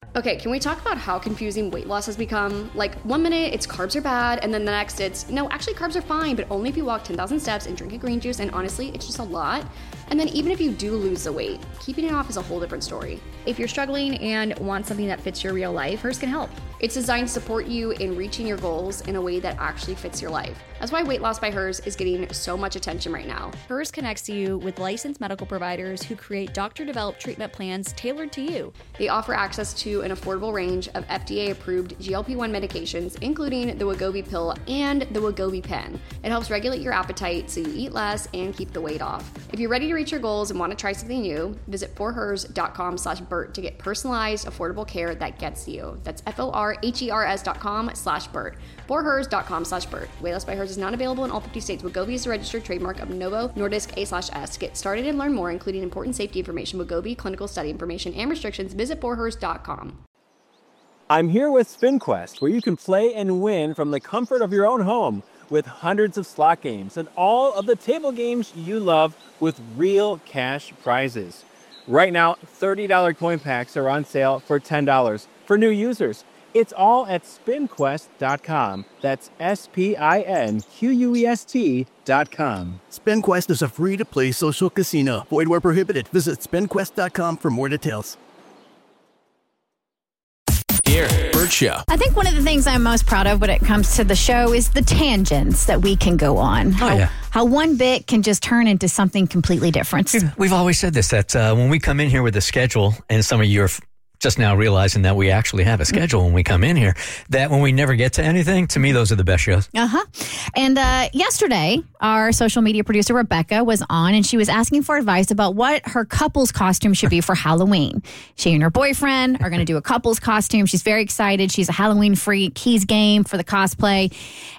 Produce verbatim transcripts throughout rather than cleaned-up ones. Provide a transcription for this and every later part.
Okay, can we talk about how confusing weight loss has become? Like, one minute it's carbs are bad, and then the next it's, no, actually carbs are fine, but only if you walk ten thousand steps and drink a green juice, and honestly, it's just a lot. And then even if you do lose the weight, keeping it off is a whole different story. If you're struggling and want something that fits your real life, Hers can help. It's designed to support you in reaching your goals in a way that actually fits your life. That's why Weight Loss by Hers is getting so much attention right now. Hers connects you with licensed medical providers who create doctor-developed treatment plans tailored to you. They offer access to an affordable range of F D A-approved G L P one medications, including the Wegovy pill and the Wegovy pen. It helps regulate your appetite so you eat less and keep the weight off. If you're ready to reach your goals and want to try something new, visit forhers.com slash Bert to get personalized, affordable care that gets you. That's F-O-R-H-E-R-S dot com slash Bert. forhers.com slash Bert. Weight Loss by Hers is not available in all fifty states. Wegovy is a registered trademark of Novo Nordisk A slash S. To get started and learn more, including important safety information, Wegovy, clinical study information, and restrictions, visit forhers dot com. I'm here with SpinQuest, where you can play and win from the comfort of your own home with hundreds of slot games and all of the table games you love with real cash prizes. Right now, thirty dollars coin packs are on sale for ten dollars for new users. It's all at spin quest dot com. That's S P I N Q U E S T dot com. SpinQuest is a free-to-play social casino. Void where prohibited. Visit spin quest dot com for more details. Here, Bert Show. I think one of the things I'm most proud of when it comes to the show is the tangents that we can go on. Oh, how, yeah. how one bit can just turn into something completely different. We've always said this, that uh, when we come in here with a schedule, and some of you are f- just now realizing that we actually have a schedule when we come in here, that when we never get to anything, to me, those are the best shows. Uh-huh. And uh, yesterday, our social media producer, Rebecca, was on, and she was asking for advice about what her couple's costume should be for Halloween. She and her boyfriend are going to do a couple's costume. She's very excited. She's a Halloween freak. He's game for the cosplay.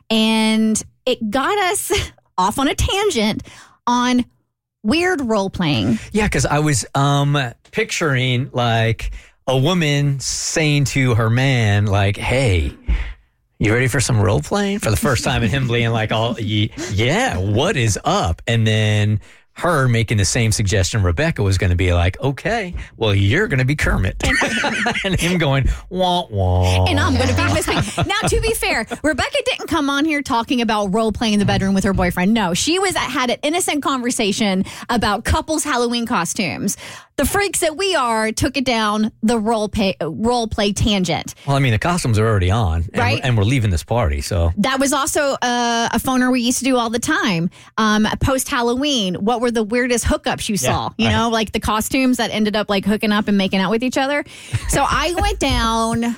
And it got us off on a tangent on weird role-playing. Yeah, because I was um, picturing, like, a woman saying to her man, like, hey, you ready for some role playing? For the first time, and him being like, all, yeah, what is up? And then her making the same suggestion. Rebecca was going to be like, okay, well, you're going to be Kermit. And him going, wah, wah. And I'm going to be Miss Piggy. Now, to be fair, Rebecca didn't come on here talking about role playing in the bedroom with her boyfriend. No, she was had an innocent conversation about couples' Halloween costumes. The freaks that we are took it down the role play, role play tangent. Well, I mean, the costumes are already on, and, right? we're, and we're leaving this party, so. That was also uh, a phoner we used to do all the time. Um, Post Halloween, what were the weirdest hookups you saw? Yeah, you I- know, like the costumes that ended up like hooking up and making out with each other. So I went down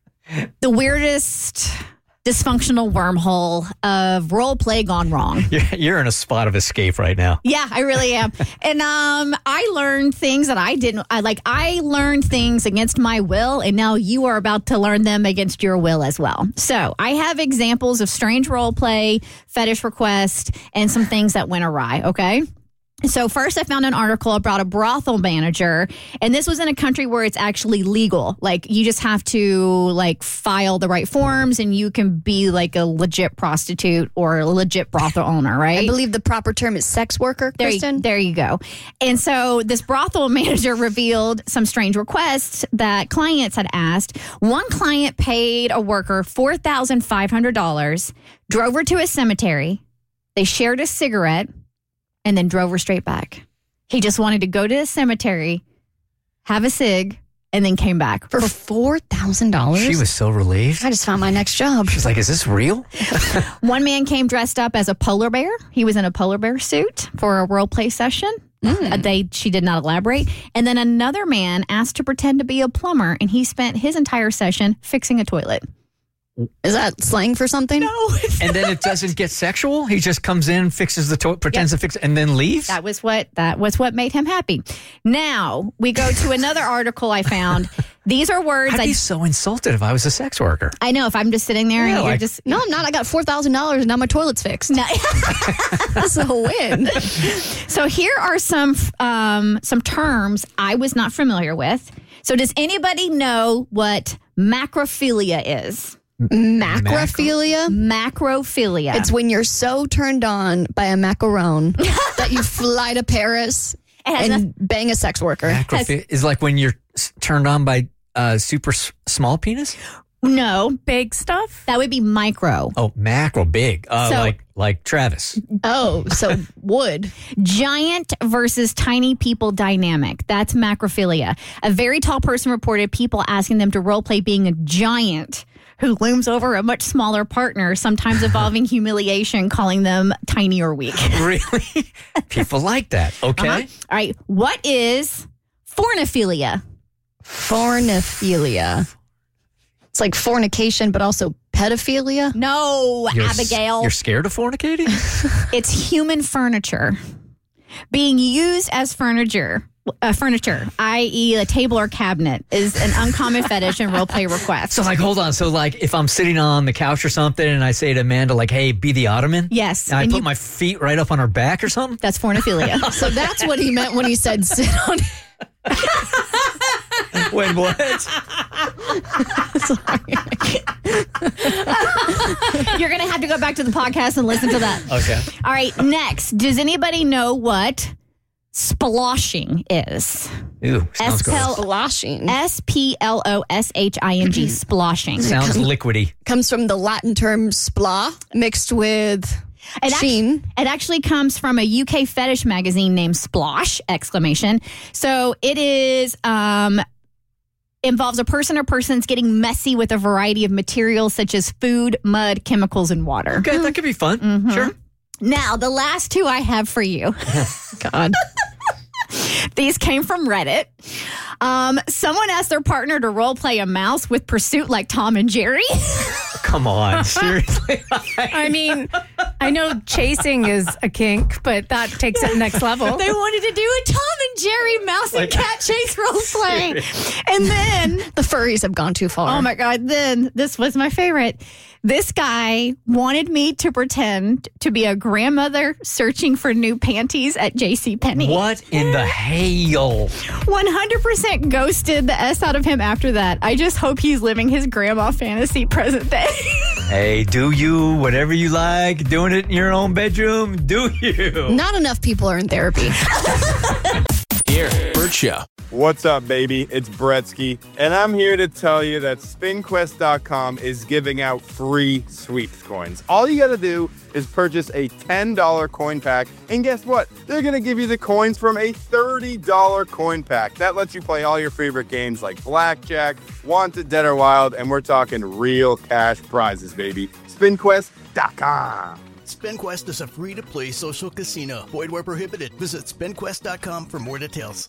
the weirdest dysfunctional wormhole of role play gone wrong. You're, you're in a spot of escape right now. Yeah, I really am. And um, I learned things that I didn't, I like, I learned things against my will, and now you are about to learn them against your will as well. So I have examples of strange role play, fetish request, and some things that went awry, okay? So first I found an article about a brothel manager, and this was in a country where it's actually legal. Like, you just have to like file the right forms and you can be like a legit prostitute or a legit brothel owner, right? I believe the proper term is sex worker, There Kristen. you, there you go. And so this brothel manager revealed some strange requests that clients had asked. One client paid a worker four thousand five hundred dollars, drove her to a cemetery. They shared a cigarette, and then drove her straight back. He just wanted to go to the cemetery, have a cig, and then came back. For four thousand dollars? She was so relieved. I just found my next job. She's like, is this real? One man came dressed up as a polar bear. He was in a polar bear suit for a role play session. Mm. Uh, they she did not elaborate. And then another man asked to pretend to be a plumber, and he spent his entire session fixing a toilet. Is that slang for something? No. And then it doesn't get sexual? He just comes in, fixes the toilet, pretends Yep. to fix it, and then leaves? That was what that was what made him happy. Now we go to another article I found. These are words I'd I be so insulted if I was a sex worker. I know if I'm just sitting there Yeah, and you're like- just No, I'm not. I got four thousand dollars and now my toilet's fixed. no. That's a win. So here are some um, some terms I was not familiar with. So does anybody know what macrophilia is? Macrophilia? Macrophilia. It's when you're so turned on by a macaron that you fly to Paris It has and bang a sex worker. Macrophi- is like when you're s- turned on by uh, super s- small penis? No, Big stuff? that would be micro. Oh, macro, big. Uh, So- like like Travis. Oh, so wood. Giant versus tiny people dynamic. That's macrophilia. A very tall person reported people asking them to role play being a giant who looms over a much smaller partner, sometimes involving humiliation, calling them tiny or weak. Really? People like that. Okay. Uh-huh. All right. What is forniphilia? Forniphilia. It's like fornication, but also pedophilia. No, You're s- Abigail. You're scared of fornicating? It's human furniture being used as furniture. Uh, furniture, that is a table or cabinet, is an uncommon fetish and role play request. So like, hold on. So like, if I'm sitting on the couch or something, and I say to Amanda, like, "Hey, be the ottoman." Yes, And I and put you- my feet right up on her back or something. That's forniphilia. So that's what he meant when he said sit on it. Wait, what? You're going to have to go back to the podcast and listen to that. Okay. All right, next. Does anybody know what sploshing is? Ooh, sounds S-Pel- gross. Splashing. S P L O S H I N G, sploshing. Sounds liquidy. Comes from the Latin term spla, mixed with It, act- sheen. it actually comes from a U K fetish magazine named Splosh! Exclamation. So it is um, involves a person or persons getting messy with a variety of materials such as food, mud, chemicals, and water. Okay, that could be fun. Mm-hmm. Sure. Now, the last two I have for you. God. These came from Reddit. Um, someone asked their partner to role play a mouse with pursuit like Tom and Jerry. Come on, seriously. I mean, I know chasing is a kink, but that takes it next level. They wanted to do a Tom and Jerry mouse and cat chase role play. And then, The furries have gone too far. oh my God, then this was my favorite. This guy wanted me to pretend to be a grandmother searching for new panties at JCPenney. What in the hell? one hundred percent ghosted the S out of him after that. I just hope he's living his grandma fantasy present day. Hey, do you, whatever you like, doing it in your own bedroom, do you? Not enough people are in therapy. Garrett Burt Show. What's up, baby? It's Bretsky, and I'm here to tell you that spin quest dot com is giving out free sweeps coins. All you gotta do is purchase a ten dollar coin pack, and guess what? They're gonna give you the coins from a thirty dollar coin pack. That lets you play all your favorite games like Blackjack, Wanted, Dead or Wild, and we're talking real cash prizes, baby. spin quest dot com. SpinQuest is a free-to-play social casino. Void where prohibited. Visit spin quest dot com for more details.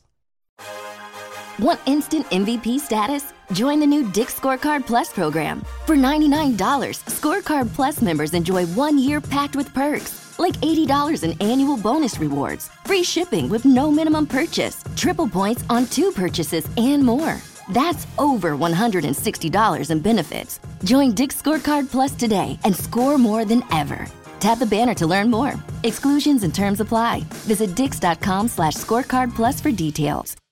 Want instant M V P status? Join the new Dick's Scorecard Plus program. For ninety-nine dollars, Scorecard Plus members enjoy one year packed with perks, like eighty dollars in annual bonus rewards, free shipping with no minimum purchase, triple points on two purchases, and more. That's over one hundred sixty dollars in benefits. Join Dick's Scorecard Plus today and score more than ever. Tap the banner to learn more. Exclusions and terms apply. Visit dix dot com slash scorecard plus for details.